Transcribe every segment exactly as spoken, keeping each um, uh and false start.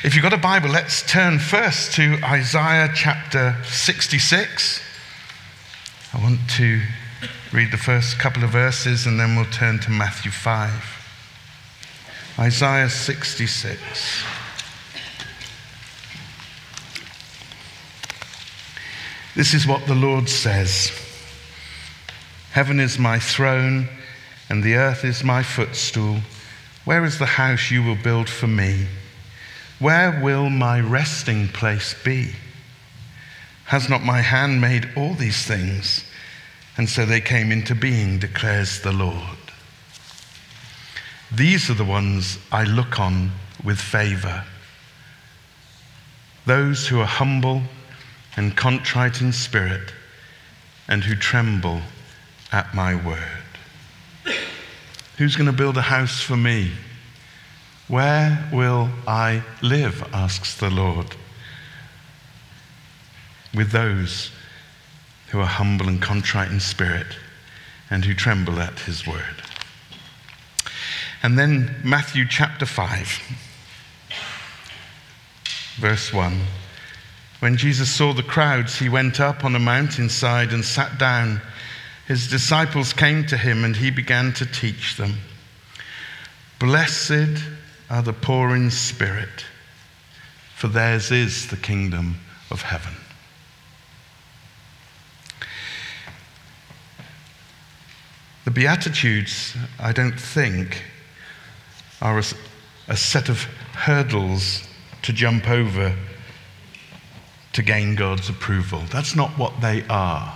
If you've got a Bible, let's turn first to Isaiah chapter sixty-six. I want to read the first couple of verses and then we'll turn to Matthew five. Isaiah sixty-six. This is what the Lord says. Heaven is my throne and the earth is my footstool. Where is the house you will build for me? Where will my resting place be? Has not my hand made all these things? And so they came into being, declares the Lord. These are the ones I look on with favor. Those who are humble and contrite in spirit and who tremble at my word. Who's going to build a house for me? Where will I live, asks the Lord. With those who are humble and contrite in spirit and who tremble at his word. And then Matthew chapter five, verse one. When Jesus saw the crowds, he went up on a mountainside and sat down. His disciples came to him and he began to teach them. Blessed are the poor in spirit, for theirs is the kingdom of heaven. The Beatitudes, I don't think, are a, a set of hurdles to jump over to gain God's approval. That's not what they are.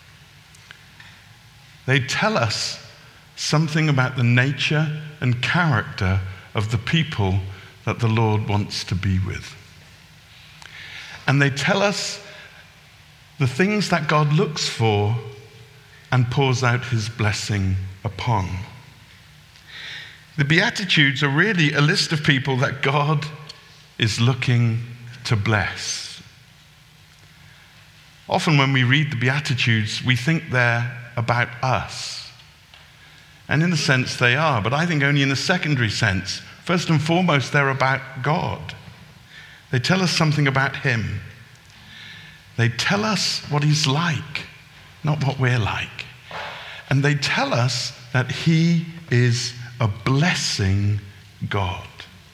They tell us something about the nature and character of the people that the Lord wants to be with. And they tell us the things that God looks for and pours out his blessing upon. The Beatitudes are really a list of people that God is looking to bless. Often when we read the Beatitudes, we think they're about us. And in a sense they are, but I think only in a secondary sense. First and foremost, they're about God. They tell us something about him. They tell us what he's like, not what we're like. And they tell us that he is a blessing God.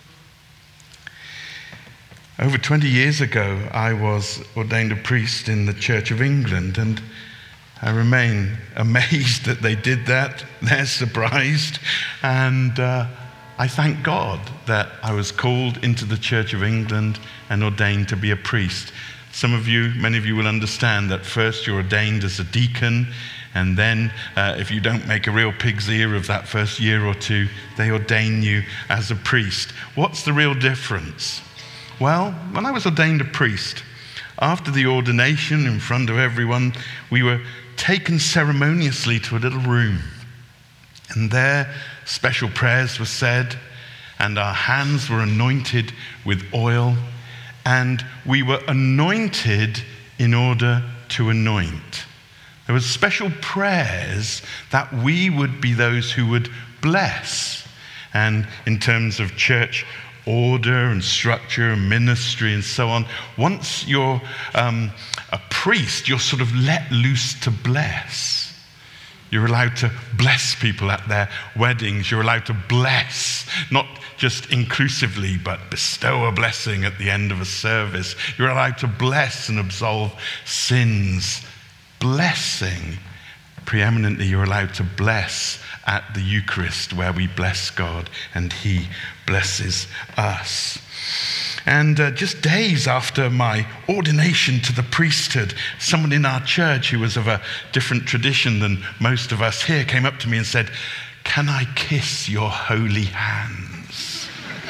Over twenty years ago, I was ordained a priest in the Church of England, and I remain amazed that they did that. They're surprised. And uh, I thank God that I was called into the Church of England and ordained to be a priest. Some of you, many of you will understand that first you're ordained as a deacon, and then uh, if you don't make a real pig's ear of that first year or two, they ordain you as a priest. What's the real difference? Well, when I was ordained a priest, after the ordination in front of everyone, we were taken ceremoniously to a little room. And there, special prayers were said, and our hands were anointed with oil, and we were anointed in order to anoint. There were special prayers that we would be those who would bless. And in terms of church order and structure and ministry and so on, once you're um, a priest, you're sort of let loose to bless. You're allowed to bless people at their weddings. You're allowed to bless, not just inclusively, but bestow a blessing at the end of a service. You're allowed to bless and absolve sins. Blessing. Preeminently, you're allowed to bless at the Eucharist, where we bless God and he blesses us. And uh, just days after my ordination to the priesthood, someone in our church who was of a different tradition than most of us here came up to me and said, "Can I kiss your holy hands?"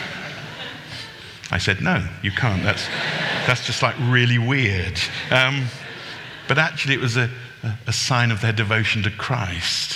I said, "No, you can't. That's, that's just like really weird." Um, but actually it was a, a sign of their devotion to Christ.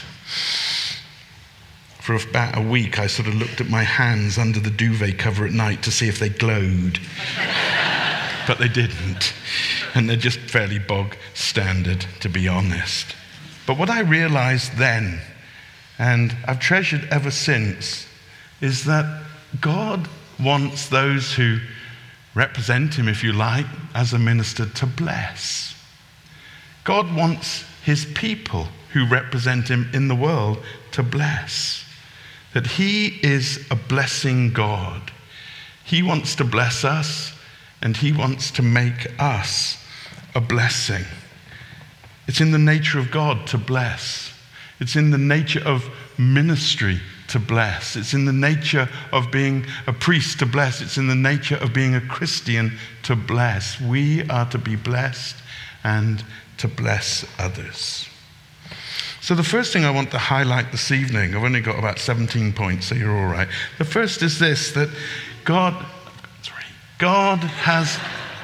For about a week, I sort of looked at my hands under the duvet cover at night to see if they glowed. But they didn't. And they're just fairly bog standard, to be honest. But what I realized then, and I've treasured ever since, is that God wants those who represent him, if you like, as a minister, to bless. God wants his people who represent him in the world to bless. That he is a blessing God. He wants to bless us, and he wants to make us a blessing. It's in the nature of God to bless. It's in the nature of ministry to bless. It's in the nature of being a priest to bless. It's in the nature of being a Christian to bless. We are to be blessed and to bless others. So the first thing I want to highlight this evening, I've only got about seventeen points, so you're all right. The first is this, that God, sorry, God has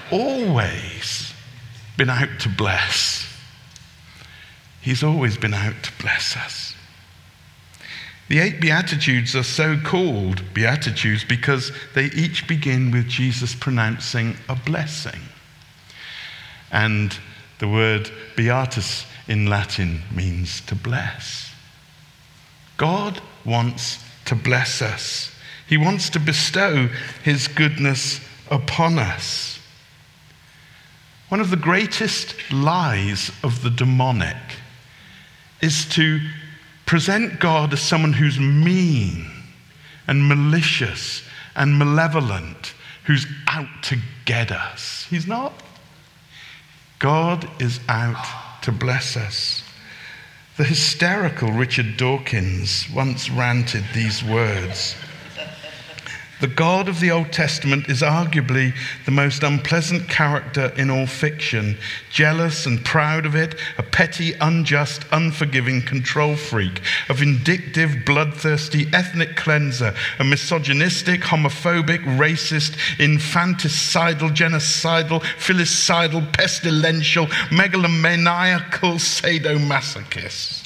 always been out to bless. He's always been out to bless us. The eight Beatitudes are so called Beatitudes because they each begin with Jesus pronouncing a blessing. And the word beatus in Latin means to bless. God wants to bless us. He wants to bestow his goodness upon us. One of the greatest lies of the demonic is to present God as someone who's mean and malicious and malevolent, who's out to get us. He's not. God is out to bless us. The hysterical Richard Dawkins once ranted these words: "The God of the Old Testament is arguably the most unpleasant character in all fiction, jealous and proud of it, a petty, unjust, unforgiving control freak, a vindictive, bloodthirsty ethnic cleanser, a misogynistic, homophobic, racist, infanticidal, genocidal, filicidal, pestilential, megalomaniacal sadomasochist."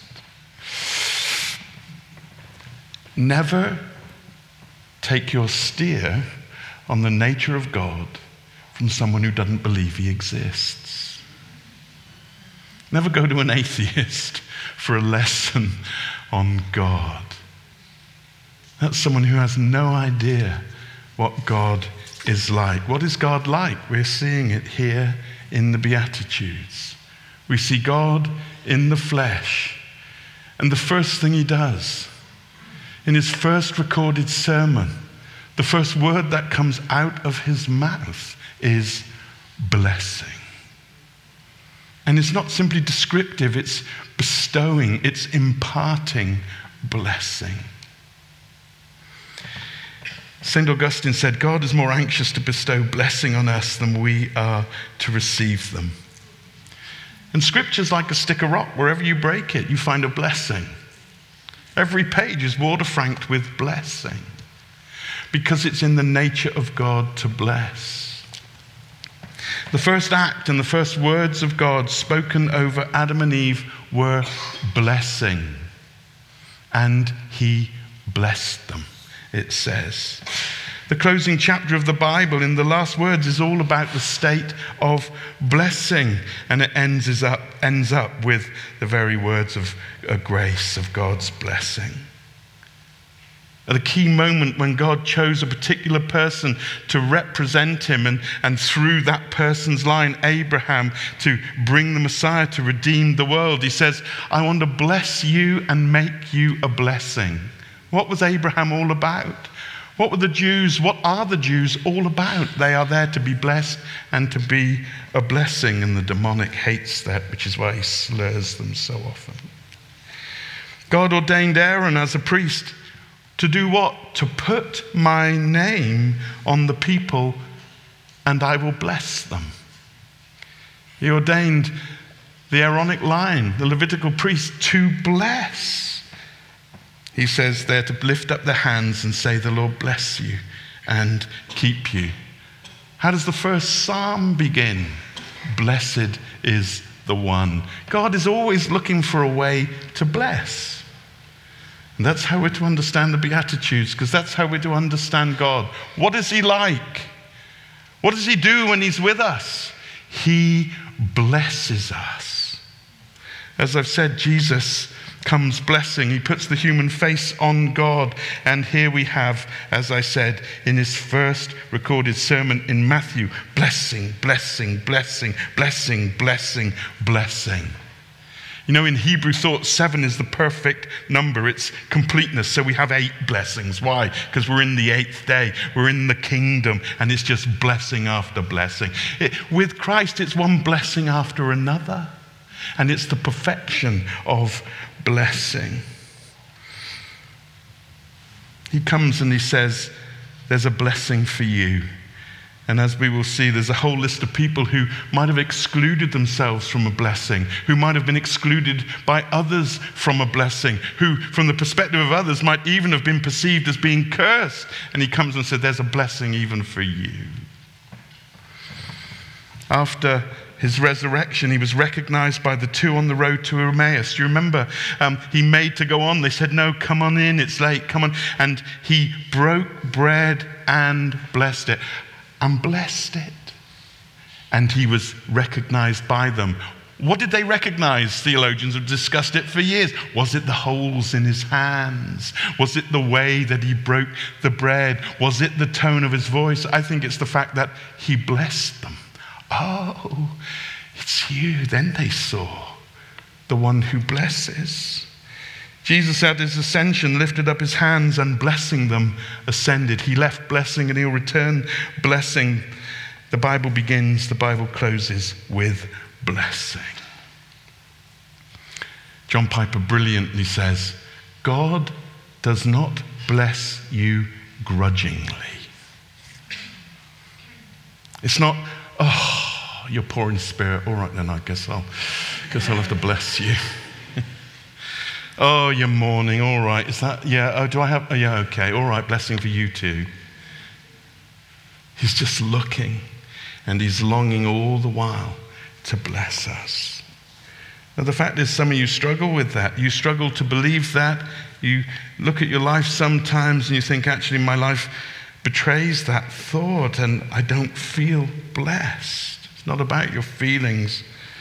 Never take your steer on the nature of God from someone who doesn't believe he exists. Never go to an atheist for a lesson on God. That's someone who has no idea what God is like. What is God like? We're seeing it here in the Beatitudes. We see God in the flesh. And the first thing he does, in his first recorded sermon, the first word that comes out of his mouth is blessing. And it's not simply descriptive, it's bestowing, it's imparting blessing. Saint Augustine said, God is more anxious to bestow blessing on us than we are to receive them. And scripture's like a stick of rock. Wherever you break it, you find a blessing. Every page is waterfranked with blessing because it's in the nature of God to bless. The first act and the first words of God spoken over Adam and Eve were blessing. And he blessed them, it says. The closing chapter of the Bible in the last words is all about the state of blessing, and it ends, is up, ends up with the very words of a grace of God's blessing. At a key moment when God chose a particular person to represent him, and, and through that person's line, Abraham, to bring the Messiah to redeem the world, he says, I want to bless you and make you a blessing. What was Abraham all about? What were the Jews, what are the Jews all about? They are there to be blessed and to be a blessing, and the demonic hates that, which is why he slurs them so often. God ordained Aaron as a priest to do what? To put my name on the people, and I will bless them. He ordained the Aaronic line, the Levitical priest, to bless. He says they're to lift up their hands and say, the Lord bless you and keep you. How does the first psalm begin? Blessed is the one. God is always looking for a way to bless. And that's how we're to understand the Beatitudes, because that's how we're to understand God. What is he like? What does he do when he's with us? He blesses us. As I've said, Jesus comes blessing. He puts the human face on God. And here we have, as I said, in his first recorded sermon in Matthew, blessing, blessing, blessing, blessing, blessing, blessing. You know, in Hebrew thought, seven is the perfect number. It's completeness. So we have eight blessings. Why? Because we're in the eighth day. We're in the kingdom. And it's just blessing after blessing. It, with Christ, it's one blessing after another. And it's the perfection of blessing. He comes and he says, there's a blessing for you. And as we will see, there's a whole list of people who might have excluded themselves from a blessing, who might have been excluded by others from a blessing, who, from the perspective of others, might even have been perceived as being cursed. And he comes and said, there's a blessing even for you. After his resurrection, he was recognized by the two on the road to Emmaus. Do you remember? Um, he made to go on. They said, no, come on in, it's late, come on. And he broke bread and blessed it. And blessed it. And he was recognized by them. What did they recognize? Theologians have discussed it for years. Was it the holes in his hands? Was it the way that he broke the bread? Was it the tone of his voice? I think it's the fact that he blessed them. Oh, it's you. Then they saw the one who blesses. Jesus at his ascension lifted up his hands and blessing them ascended. He left blessing and he'll return blessing. The Bible begins, the Bible closes with blessing. John Piper brilliantly says, God does not bless you grudgingly. It's not, oh, you're poor in spirit. All right then, I guess I'll, guess I'll have to bless you. Oh, you're mourning, all right. Is that, yeah, oh, do I have, oh, yeah, okay, all right, blessing for you too. He's just looking and he's longing all the while to bless us. Now, the fact is, some of you struggle with that. You struggle to believe that. You look at your life sometimes and you think, actually, my life betrays that thought and I don't feel blessed. It's not about your feelings.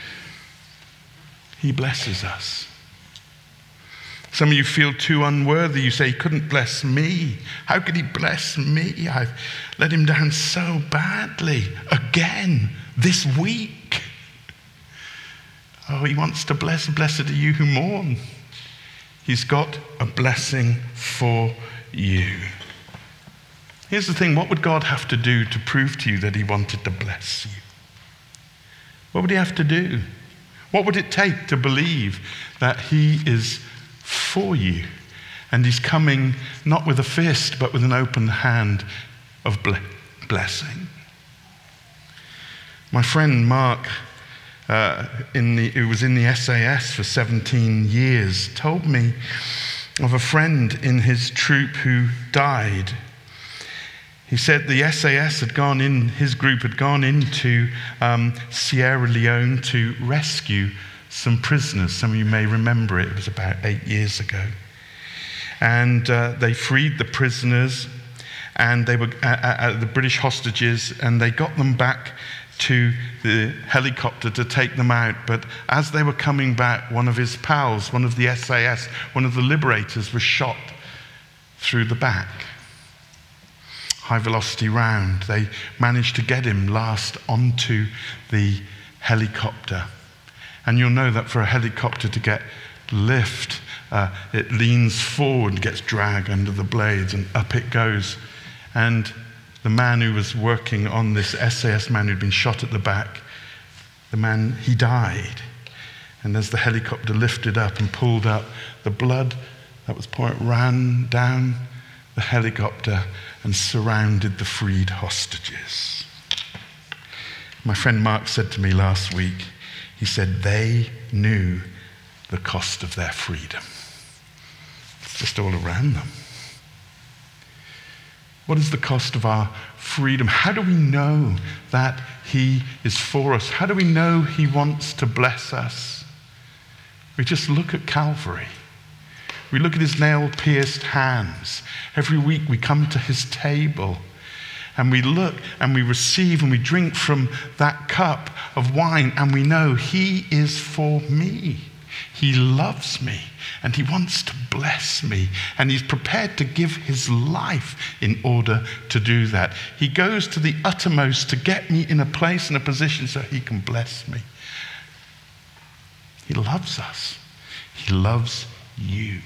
He blesses us. Some of you feel too unworthy. You say, he couldn't bless me. How could he bless me? I've let him down so badly. Again, this week. Oh, he wants to bless. Blessed are you who mourn. He's got a blessing for you. Here's the thing. What would God have to do to prove to you that he wanted to bless you? What would he have to do? What would it take to believe that he is for you and he's coming not with a fist but with an open hand of blessing? My friend Mark, uh, in the, who was in the S A S for seventeen years, told me of a friend in his troop who died. He said the S A S had gone in, his group had gone into um, Sierra Leone to rescue some prisoners. Some of you may remember it. It was about eight years ago. And uh, they freed the prisoners and they were uh, uh, the British hostages, and they got them back to the helicopter to take them out. But as they were coming back, one of his pals, one of the S A S, one of the liberators, was shot through the back. High velocity round. They managed to get him last onto the helicopter. And you'll know that for a helicopter to get lift, uh, it leans forward, gets dragged under the blades, and up it goes. And the man who was working on this S A S man who'd been shot at the back, the man, he died. And as the helicopter lifted up and pulled up, the blood that was pouring ran down the helicopter and surrounded the freed hostages. My friend Mark said to me last week, he said, they knew the cost of their freedom. It's just all around them. What is the cost of our freedom? How do we know that he is for us? How do we know he wants to bless us? We just look at Calvary. We look at his nail-pierced hands. Every week we come to his table and we look and we receive and we drink from that cup of wine and we know he is for me. He loves me, and he wants to bless me, and he's prepared to give his life in order to do that. He goes to the uttermost to get me in a place and a position so he can bless me. He loves us. He loves you.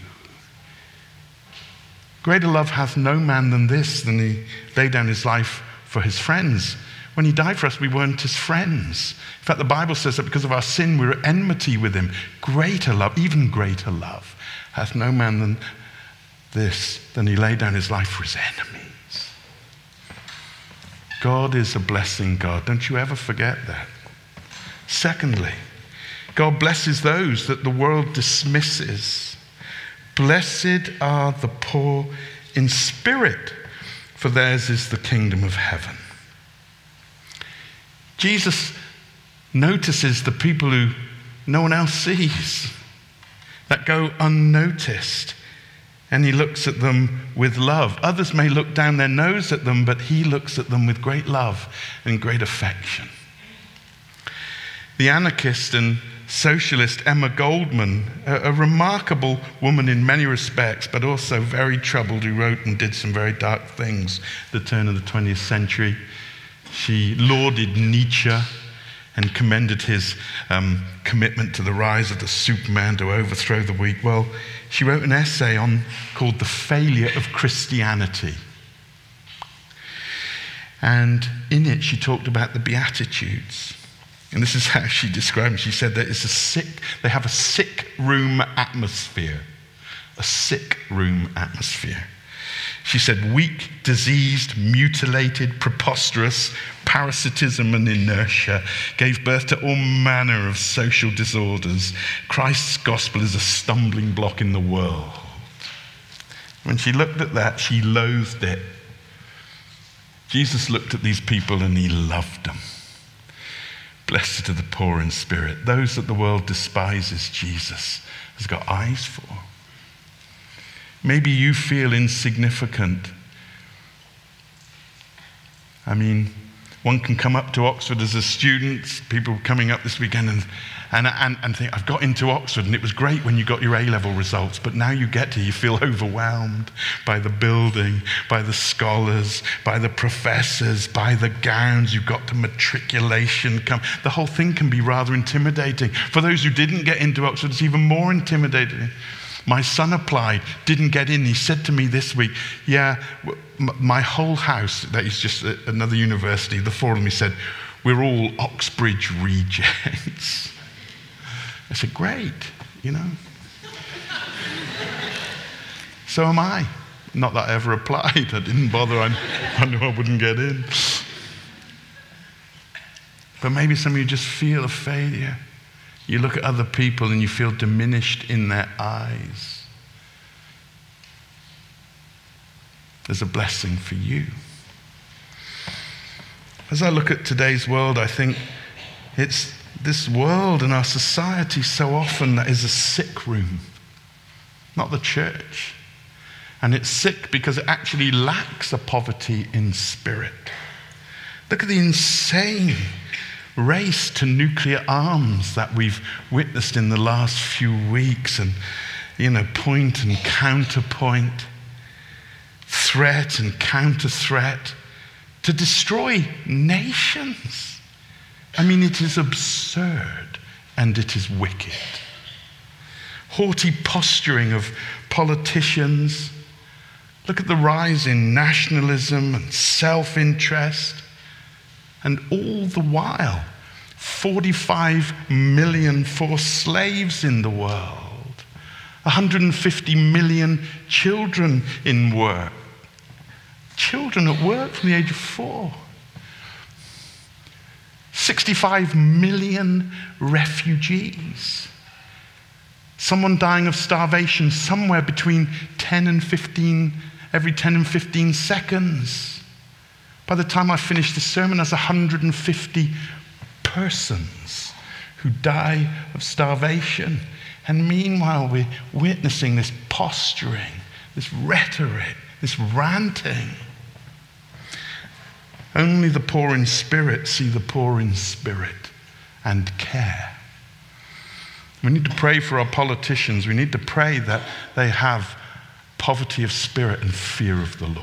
Greater love hath no man than this, than he laid down his life for his friends. When he died for us, we weren't his friends. In fact, the Bible says that because of our sin, we were at enmity with him. Greater love, even greater love, hath no man than this, than he laid down his life for his enemies. God is a blessing God. Don't you ever forget that. Secondly, God blesses those that the world dismisses. Blessed are the poor in spirit, for theirs is the kingdom of heaven. Jesus notices the people who no one else sees, that go unnoticed, and he looks at them with love. Others may look down their nose at them, but he looks at them with great love and great affection. The anarchist and socialist Emma Goldman, a, a remarkable woman in many respects, but also very troubled, who wrote and did some very dark things at the turn of the twentieth century. She lauded Nietzsche and commended his um, commitment to the rise of the Superman to overthrow the weak. Well, she wrote an essay on called The Failure of Christianity. And in it, she talked about the Beatitudes. And this is how she described it. She said that it's a sick, they have a sick room atmosphere. A sick room atmosphere. She said, weak, diseased, mutilated, preposterous, parasitism and inertia gave birth to all manner of social disorders. Christ's gospel is a stumbling block in the world. When she looked at that, she loathed it. Jesus looked at these people and he loved them. Blessed are the poor in spirit. Those that the world despises, Jesus has got eyes for. Maybe you feel insignificant. I mean, one can come up to Oxford as a student, people coming up this weekend and, and, and, and think, I've got into Oxford and it was great when you got your A-level results, but now you get here, you feel overwhelmed by the building, by the scholars, by the professors, by the gowns, you've got to matriculation come. The whole thing can be rather intimidating. For those who didn't get into Oxford, it's even more intimidating. My son applied, didn't get in. He said to me this week, yeah, my whole house, that is just another university, the four of them, he said, we're all Oxbridge rejects. I said, great, you know. So am I. Not that I ever applied. I didn't bother. I, I knew I wouldn't get in. But maybe some of you just feel a failure. You look at other people and you feel diminished in their eyes. There's a blessing for you. As I look at today's world, I think it's this world and our society so often that is a sick room, not the church. And it's sick because it actually lacks a poverty in spirit. Look at the insane race to nuclear arms that we've witnessed in the last few weeks, and, you know, point and counterpoint, threat and counter-threat to destroy nations. I mean, it is absurd and it is wicked. Haughty posturing of politicians. Look at the rise in nationalism and self-interest. And all the while, forty-five million forced slaves in the world, one hundred fifty million children in work, children at work from the age of four, sixty-five million refugees, someone dying of starvation somewhere between ten and fifteen, every ten and fifteen seconds. By the time I finish the sermon, there's one hundred fifty persons who die of starvation. And meanwhile, we're witnessing this posturing, this rhetoric, this ranting. Only the poor in spirit see the poor in spirit and care. We need to pray for our politicians. We need to pray that they have poverty of spirit and fear of the Lord.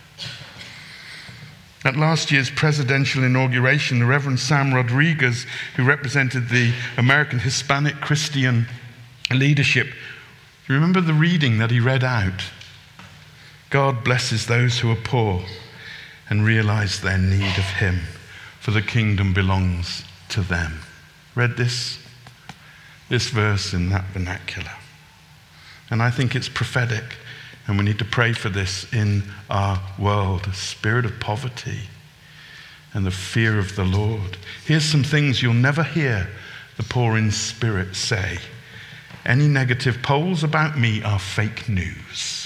At last year's presidential inauguration, the Reverend Sam Rodriguez, who represented the American Hispanic Christian leadership, do you remember the reading that he read out? God blesses those who are poor and realize their need of him, for the kingdom belongs to them. Read this, this verse in that vernacular. And I think it's prophetic. And we need to pray for this in our world, a spirit of poverty and the fear of the Lord. Here's some things you'll never hear the poor in spirit say. Any negative polls about me are fake news.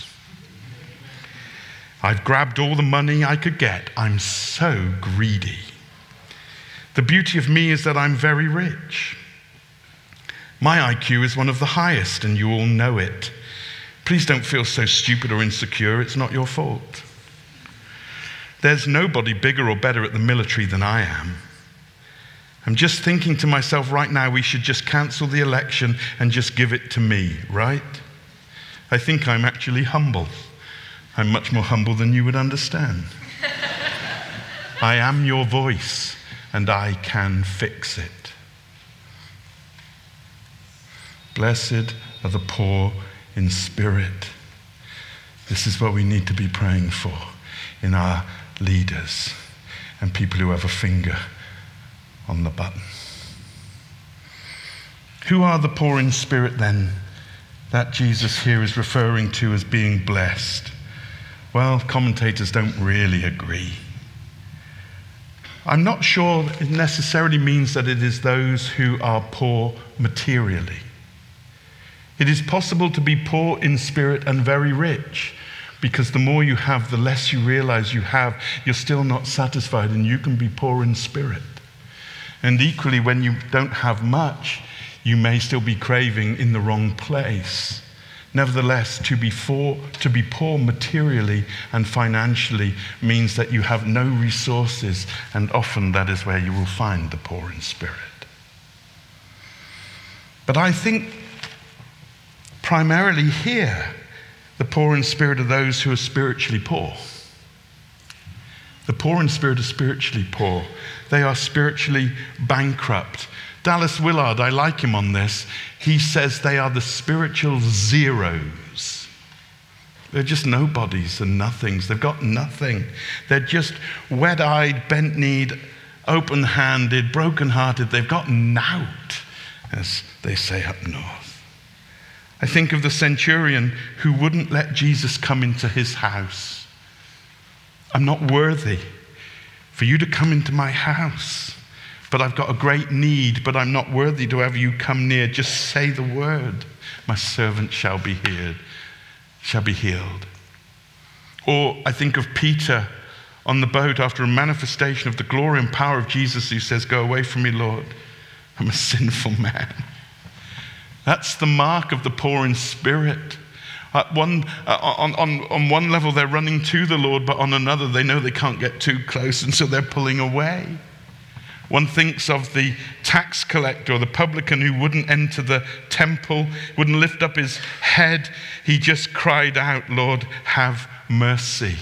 I've grabbed all the money I could get. I'm so greedy. The beauty of me is that I'm very rich. My I Q is one of the highest, and you all know it. Please don't feel so stupid or insecure. It's not your fault. There's nobody bigger or better at the military than I am. I'm just thinking to myself right now, we should just cancel the election and just give it to me, right? I think I'm actually humble. I'm much more humble than you would understand. I am your voice, and I can fix it. Blessed are the poor in spirit. This is what we need to be praying for in our leaders and people who have a finger on the button. Who are the poor in spirit then that Jesus here is referring to as being blessed? Well, commentators don't really agree. I'm not sure it necessarily means that it is those who are poor materially. It is possible to be poor in spirit and very rich, because the more you have, the less you realize you have. You're still not satisfied, and you can be poor in spirit. And equally, when you don't have much, you may still be craving in the wrong place. Nevertheless, to be, for, to be poor materially and financially means that you have no resources, and often that is where you will find the poor in spirit. But I think primarily here, the poor in spirit are those who are spiritually poor. The poor in spirit are spiritually poor. They are spiritually bankrupt. Dallas Willard, I like him on this. He says they are the spiritual zeros. They're just nobodies and nothings. They've got nothing. They're just wet-eyed, bent-kneed, open-handed, broken-hearted. They've got nought, as they say up north. I think of the centurion who wouldn't let Jesus come into his house. I'm not worthy for you to come into my house, but I've got a great need, but I'm not worthy to have you come near. Just say the word. My servant shall be healed, shall be healed. Or I think of Peter on the boat after a manifestation of the glory and power of Jesus, who says, "Go away from me, Lord. I'm a sinful man." That's the mark of the poor in spirit. At one, uh, on, on, on one level, they're running to the Lord, but on another, they know they can't get too close, and so they're pulling away. One thinks of the tax collector or the publican who wouldn't enter the temple, wouldn't lift up his head. He just cried out, "Lord, have mercy."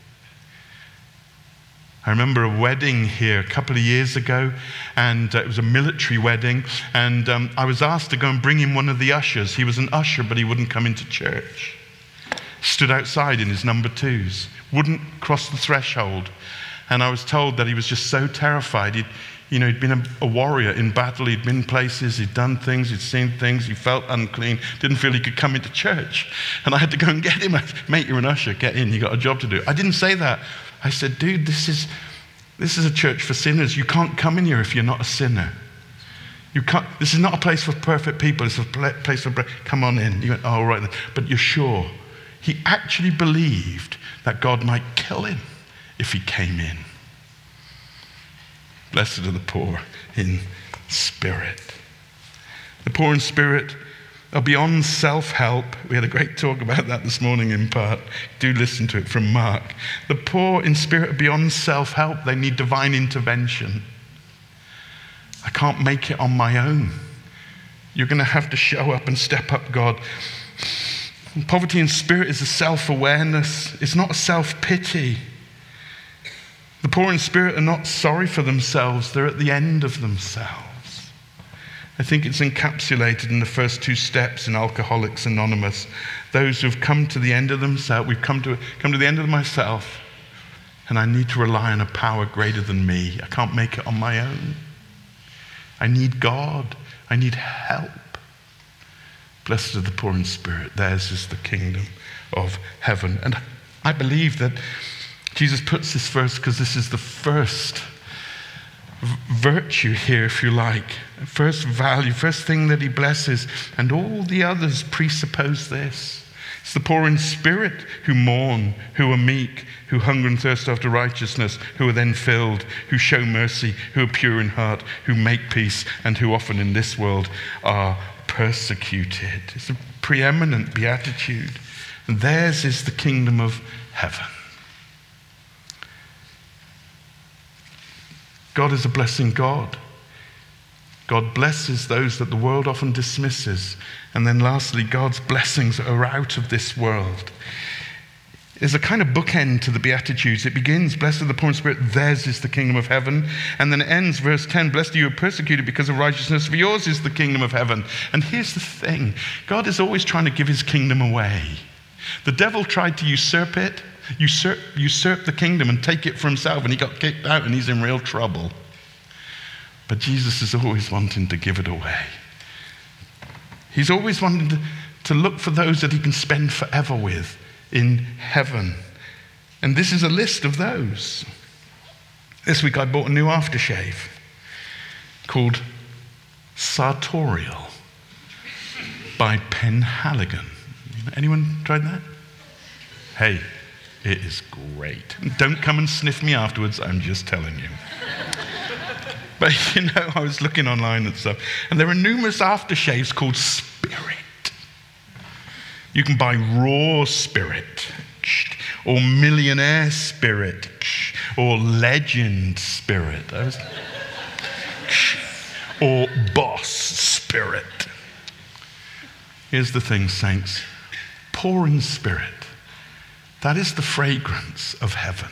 I remember a wedding here a couple of years ago, and uh, it was a military wedding, and um, I was asked to go and bring him one of the ushers. He was an usher, but he wouldn't come into church. Stood outside in his number twos, wouldn't cross the threshold. And I was told that he was just so terrified. He'd, you know, he'd been a, a warrior in battle. He'd been places, he'd done things, he'd seen things. He felt unclean, didn't feel he could come into church. And I had to go and get him. "Mate, you're an usher, get in, you got a job to do." I didn't say that. I said, "Dude, this is this is a church for sinners. You can't come in here if you're not a sinner. You can't. This is not a place for perfect people. It's a place for, come on in." He went, "Oh, all right then. But you're sure?" He actually believed that God might kill him if he came in. Blessed are the poor in spirit. The poor in spirit are beyond self-help. We had a great talk about that this morning in part. Do listen to it from Mark. The poor in spirit are beyond self-help. They need divine intervention. I can't make it on my own. You're going to have to show up and step up, God. And poverty in spirit is a self-awareness. It's not a self-pity. The poor in spirit are not sorry for themselves. They're at the end of themselves. I think it's encapsulated in the first two steps in Alcoholics Anonymous. Those who've come to the end of themselves, we've come to, come to the end of myself, and I need to rely on a power greater than me. I can't make it on my own. I need God. I need help. Blessed are the poor in spirit. Theirs is the kingdom of heaven. And I believe that Jesus puts this first because this is the first v- virtue here, if you like. First value, first thing that he blesses. And all the others presuppose this. It's the poor in spirit who mourn, who are meek, who hunger and thirst after righteousness, who are then filled, who show mercy, who are pure in heart, who make peace, and who often in this world are persecuted. It's a preeminent beatitude. And theirs is the kingdom of heaven. God is a blessing God. God blesses those that the world often dismisses. And then lastly, God's blessings are out of this world. There's a kind of bookend to the Beatitudes. It begins, blessed are the poor in spirit, theirs is the kingdom of heaven. And then it ends, verse ten, blessed are you who are persecuted because of righteousness, for yours is the kingdom of heaven. And here's the thing, God is always trying to give his kingdom away. The devil tried to usurp it, usurp, usurp the kingdom and take it for himself, and he got kicked out and he's in real trouble. But Jesus is always wanting to give it away. He's always wanting to, to look for those that he can spend forever with in heaven. And this is a list of those. This week I bought a new aftershave called Sartorial by Penhaligon. Anyone tried that? Hey, it is great. Don't come and sniff me afterwards, I'm just telling you. But you know, I was looking online and stuff, and there are numerous aftershaves called Spirit. You can buy Raw Spirit, or Millionaire Spirit, or Legend Spirit, or Boss Spirit. Here's the thing, saints. Poor in spirit, that is the fragrance of heaven.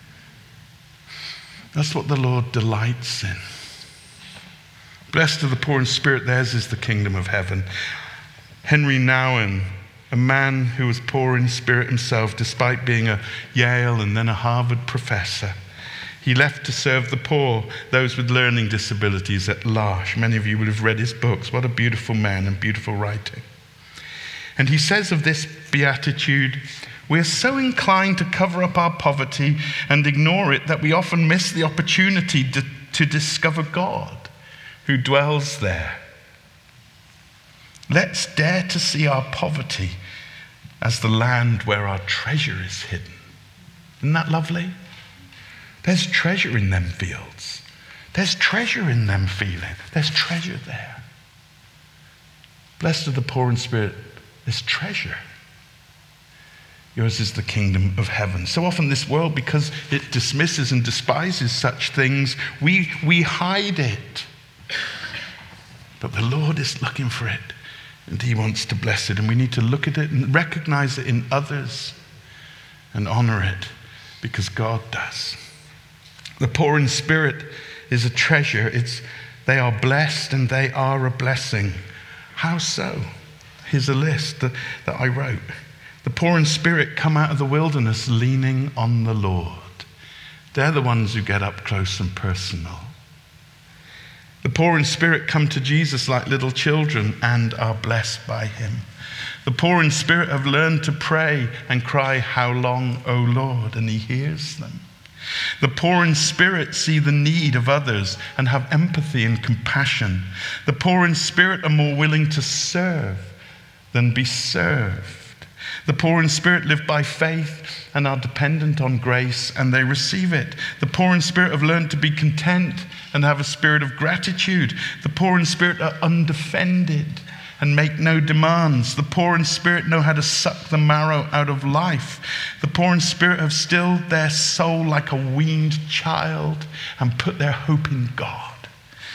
That's what the Lord delights in. Blessed are the poor in spirit, theirs is the kingdom of heaven. Henry Nouwen, a man who was poor in spirit himself, despite being a Yale and then a Harvard professor. He left to serve the poor, those with learning disabilities at L'Arche. Many of you will have read his books. What a beautiful man and beautiful writing. And he says of this beatitude, we are so inclined to cover up our poverty and ignore it that we often miss the opportunity to, to discover God who dwells there. Let's dare to see our poverty as the land where our treasure is hidden. Isn't that lovely? There's treasure in them fields. There's treasure in them feelings. There's treasure there. Blessed are the poor in spirit. There's treasure. Yours is the kingdom of heaven. So often this world, because it dismisses and despises such things, we, we hide it. But the Lord is looking for it, and he wants to bless it. And we need to look at it and recognize it in others and honor it, because God does. The poor in spirit is a treasure. It's, they are blessed and they are a blessing. How so? Here's a list that, that I wrote. The poor in spirit come out of the wilderness leaning on the Lord. They're the ones who get up close and personal. The poor in spirit come to Jesus like little children and are blessed by him. The poor in spirit have learned to pray and cry, "How long, O Lord?" and he hears them. The poor in spirit see the need of others and have empathy and compassion. The poor in spirit are more willing to serve than be served. The poor in spirit live by faith and are dependent on grace, and they receive it. The poor in spirit have learned to be content and have a spirit of gratitude. The poor in spirit are undefended and make no demands. The poor in spirit know how to suck the marrow out of life. The poor in spirit have stilled their soul like a weaned child and put their hope in God.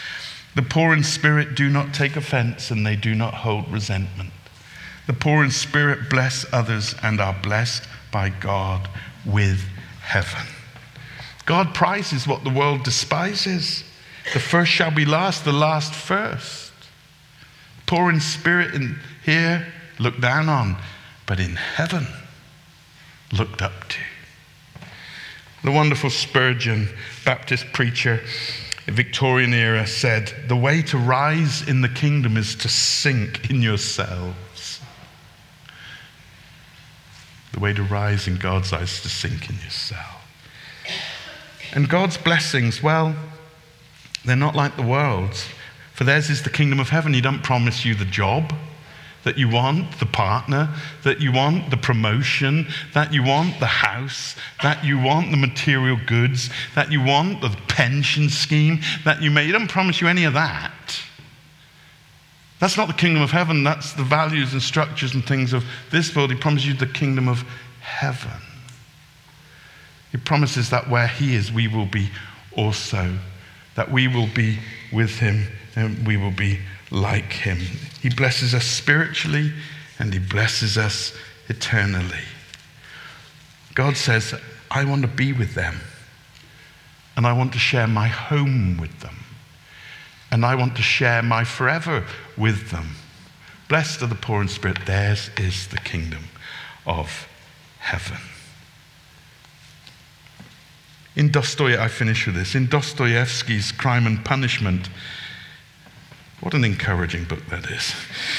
The poor in spirit do not take offense, and they do not hold resentment. The poor in spirit bless others and are blessed by God with heaven. God prizes what the world despises. The first shall be last, the last first. Poor in spirit in here, looked down on, but in heaven, looked up to. The wonderful Spurgeon, Baptist preacher, Victorian era, said, "The way to rise in the kingdom is to sink in yourselves." The way to rise in God's eyes is to sink in yourself. And God's blessings, well, they're not like the world's. For theirs is the kingdom of heaven. He doesn't promise you the job that you want, the partner that you want, the promotion that you want, the house that you want, the material goods that you want, the pension scheme that you may. He doesn't promise you any of that. That's not the kingdom of heaven. That's the values and structures and things of this world. He promises you the kingdom of heaven. He promises that where he is, we will be also. That we will be with him and we will be like him. He blesses us spiritually and he blesses us eternally. God says, I want to be with them and I want to share my home with them and I want to share my forever with them. Blessed are the poor in spirit, theirs is the kingdom of heaven. In Dostoevsky, I finish with this. In Dostoevsky's Crime and Punishment, what an encouraging book that is.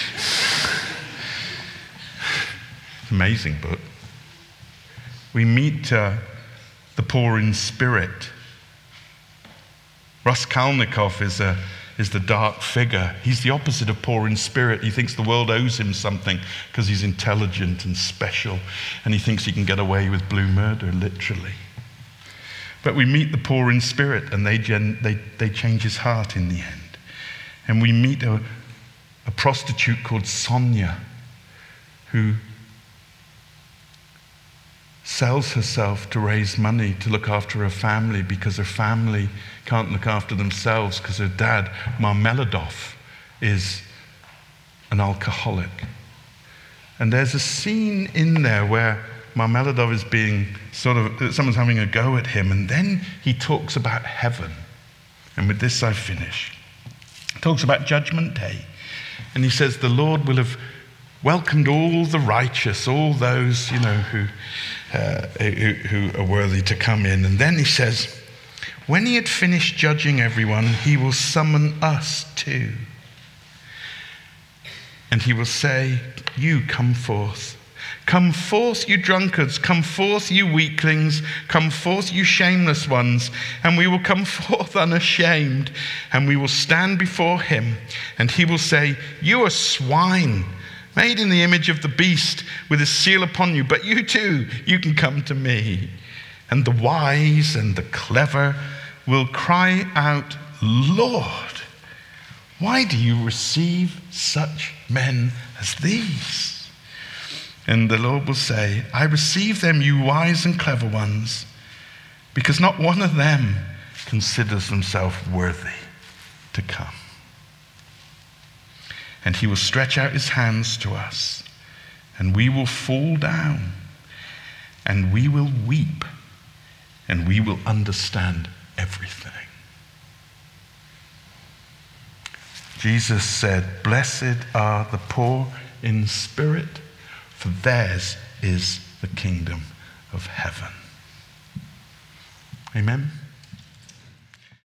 Amazing book. We meet uh, the poor in spirit. Raskolnikov is, a, is the dark figure. He's the opposite of poor in spirit. He thinks the world owes him something because he's intelligent and special, and he thinks he can get away with blue murder, literally. But we meet the poor in spirit, and they, gen- they, they change his heart in the end. And we meet a, a prostitute called Sonia, who sells herself to raise money to look after her family because her family can't look after themselves because her dad, Marmeladov, is an alcoholic. And there's a scene in there where Marmeladov is being sort of, someone's having a go at him, and then he talks about heaven. And with this I finish. He talks about Judgment Day. And he says, the Lord will have welcomed all the righteous, all those, you know, who, uh, who, who are worthy to come in. And then he says, when he had finished judging everyone, he will summon us too. And he will say, you come forth. Come forth, you drunkards, come forth, you weaklings, come forth, you shameless ones, and we will come forth unashamed, and we will stand before him, and he will say, you are swine, made in the image of the beast, with a seal upon you, but you too, you can come to me. And the wise and the clever will cry out, Lord, why do you receive such men as these? And the Lord will say, I receive them, you wise and clever ones, because not one of them considers himself worthy to come. And he will stretch out his hands to us, and we will fall down, and we will weep, and we will understand everything. Jesus said, blessed are the poor in spirit, for theirs is the kingdom of heaven. Amen.